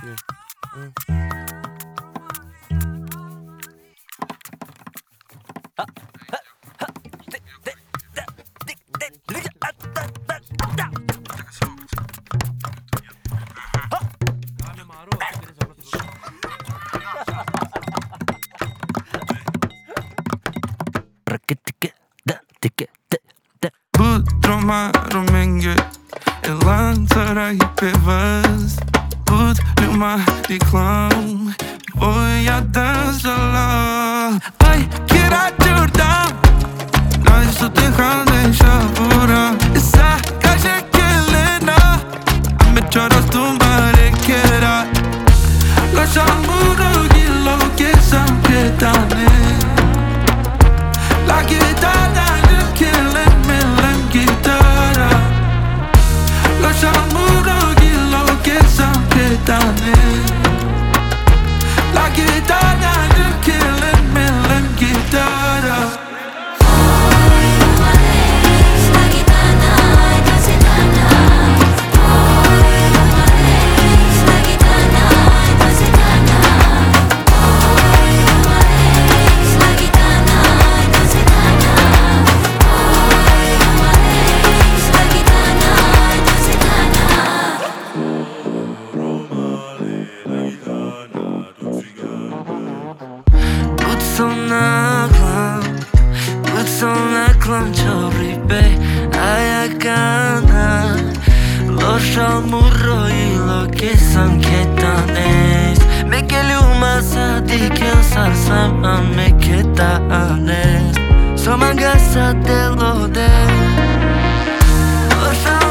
Butromar menge Elan sarai pevas But luma de clown Voi a dança lá Ai, kira jurdam Nós só te khandem shavura Issa kaje kelena Ame choras tumbare kera Lasciamo gillo che sampetane La chitarra nel killing me l'anchitara Lasciamo gillo che sampetane La chitarra nel killing me l'anchitara Al murro y lo que son quetanes Me keluma sa di que salsa me quetanes Soma gasa de lo de